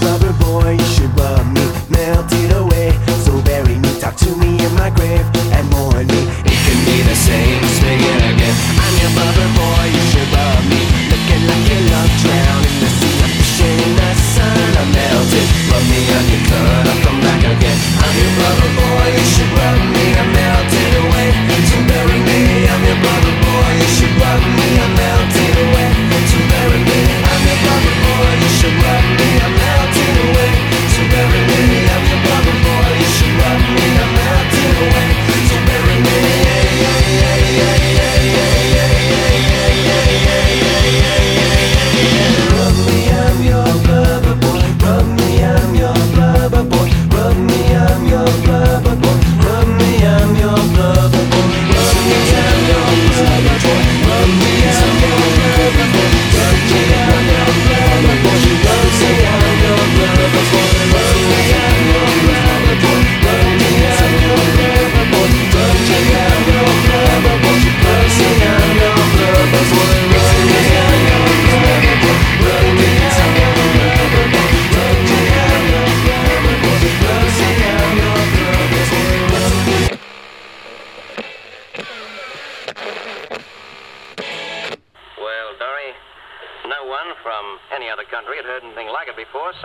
lover boy, you should rub me, melt it away. So bury me, talk to me in my grave, and mourn me. It can be the same, just make it again. I'm your lover boy, you should rub me, looking like your love drown in the sea. I'm fishing in the sun, I'm melted. Rub me on your cut, I'll come back again. I'm your lover boy, you should rub me, I'm melted away. So bury me, I'm your lover boy, you should rub me, I'm melted away. So bury me, I'm your lover boy, you should rub me, I'm melted away. So bury me, I'm your lover boy, you should rub me, I'm melted away. So bury me, rub me, I'm your lover boy. Rub me, I'm your lover boy. Rub me, I'm your lover boy. Rub me, I'm your lover boy. Rub me, I'm your lover boy. Rub me, I'm your lover boy. Rub me, I'm your lover boy. Rub me, I'm your lover boy. Rub me, I'm your lover boy. Rub me, I'm your lover boy. Rub me, I'm your lover boy. Rub me, I'm your lover boy. Rub me, I'm your lover boy. Rub me, I'm your lover boy. Rub me, I'm your lover boy. Rub me, I'm your lover boy. Well, Dory, no one from any other country had heard anything like it before.